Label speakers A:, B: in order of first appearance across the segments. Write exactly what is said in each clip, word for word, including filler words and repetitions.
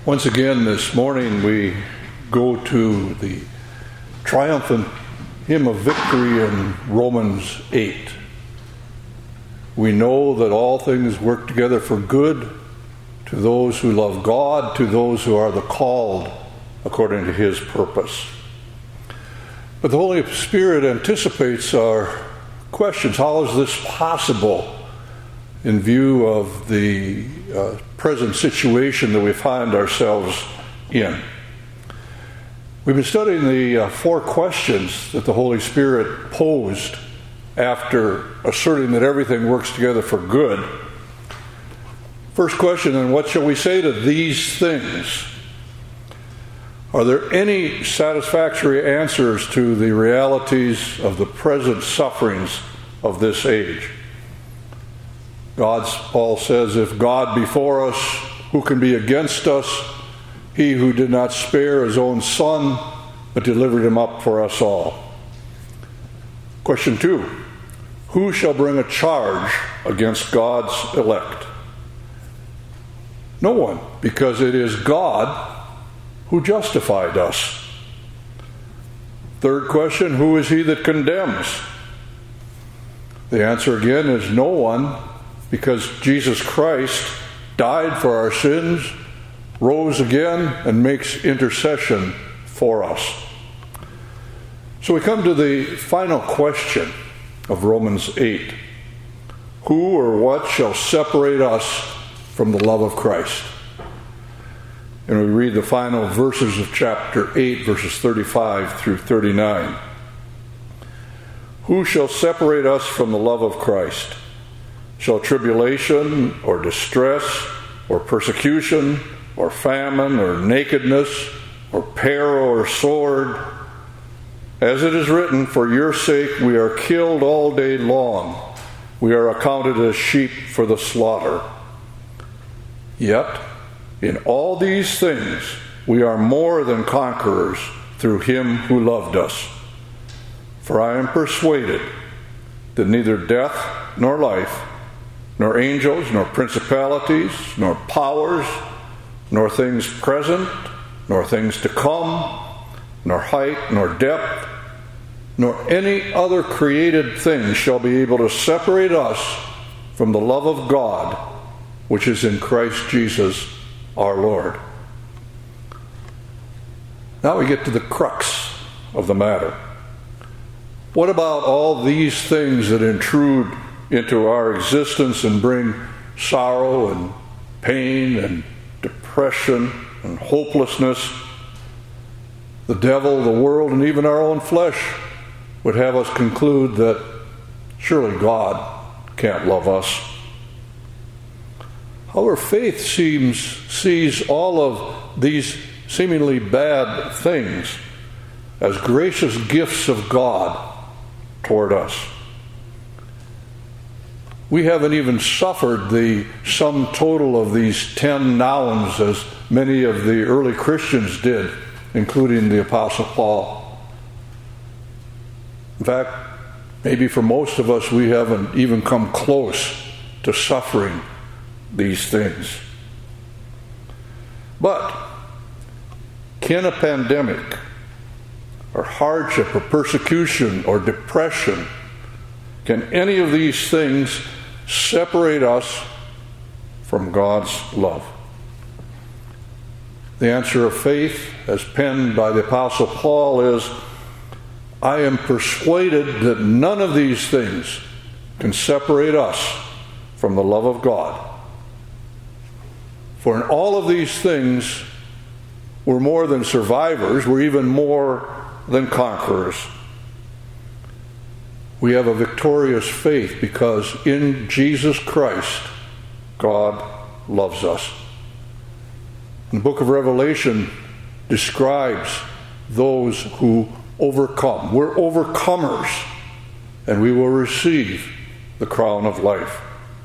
A: Once again this morning we go to the triumphant hymn of victory in Romans eight. We know that all things work together for good to those who love God, to those who are the called according to his purpose. But the Holy Spirit anticipates our questions. How is this possible in view of the uh, present situation that we find ourselves in? We've been studying the uh, four questions that the Holy Spirit posed after asserting that everything works together for good. First question, then, what shall we say to these things? Are there any satisfactory answers to the realities of the present sufferings of this age? God's, Paul says, if God be for us, who can be against us? He who did not spare his own son, but delivered him up for us all. Question two, who shall bring a charge against God's elect? No one, because it is God who justified us. Third question, who is he that condemns? The answer again is no one, because Jesus Christ died for our sins, rose again, and makes intercession for us. So we come to the final question of Romans eight. Who or what shall separate us from the love of Christ? And we read the final verses of chapter eight, verses thirty-five through thirty-nine. Who shall separate us from the love of Christ? Shall tribulation, or distress, or persecution, or famine, or nakedness, or peril, or sword? As it is written, for your sake we are killed all day long. We are accounted as sheep for the slaughter. Yet, in all these things, we are more than conquerors through him who loved us. For I am persuaded that neither death nor life, nor angels, nor principalities, nor powers, nor things present, nor things to come, nor height, nor depth, nor any other created thing shall be able to separate us from the love of God, which is in Christ Jesus our Lord. Now we get to the crux of the matter. What about all these things that intrude into our existence and bring sorrow and pain and depression and hopelessness? The devil, the world, and even our own flesh would have us conclude that surely God can't love us. Our faith seems sees all of these seemingly bad things as gracious gifts of God toward us. We haven't even suffered the sum total of these ten nouns as many of the early Christians did, including the Apostle Paul. In fact, maybe for most of us, we haven't even come close to suffering these things. But can a pandemic or hardship or persecution or depression, can any of these things separate us from God's love? The answer of faith, as penned by the Apostle Paul, is, I am persuaded that none of these things can separate us from the love of God. For in all of these things, we're more than survivors, we're even more than conquerors. We have a victorious faith because in Jesus Christ, God loves us. The book of Revelation describes those who overcome. We're overcomers, and we will receive the crown of life.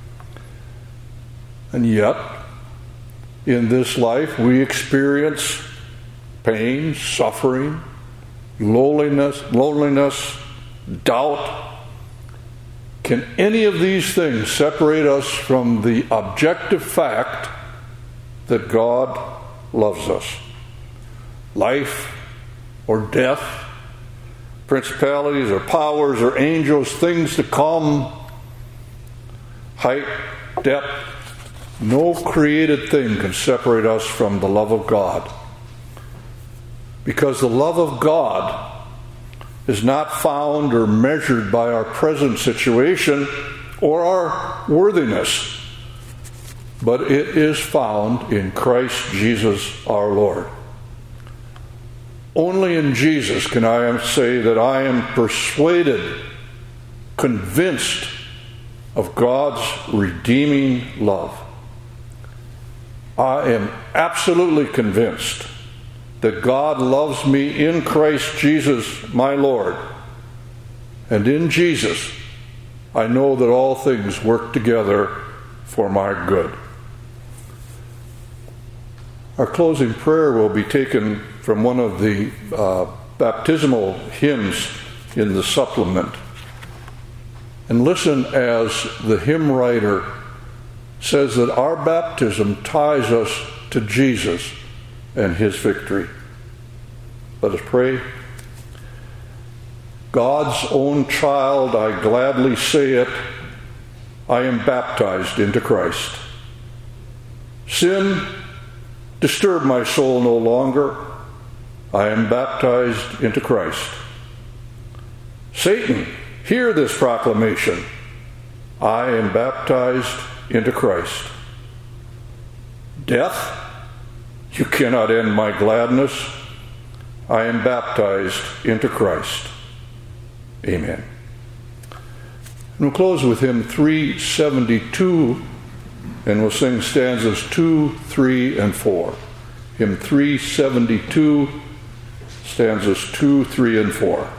A: And yet, in this life, we experience pain, suffering, loneliness, loneliness, doubt. Can any of these things separate us from the objective fact that God loves us. Life or death, principalities or powers or angels, things to come, height, depth, no created thing can separate us from the love of God. Because the love of God is not found or measured by our present situation or our worthiness, but it is found in Christ Jesus our Lord. Only in Jesus can I say that I am persuaded, convinced of God's redeeming love. I am absolutely convinced that God loves me in Christ Jesus my Lord. And in Jesus, I know that all things work together for my good. Our closing prayer will be taken from one of the uh, baptismal hymns in the supplement. And listen as the hymn writer says that our baptism ties us to Jesus and his victory. Let us pray. God's own child, I gladly say it, I am baptized into Christ. Sin, disturb my soul no longer. I am baptized into Christ. Satan, hear this proclamation. I am baptized into Christ. Death, you cannot end my gladness. I am baptized into Christ. Amen. And we'll close with hymn three seventy-two, and we'll sing stanzas two, three, and four. Hymn three seventy-two, stanzas two, three, and four.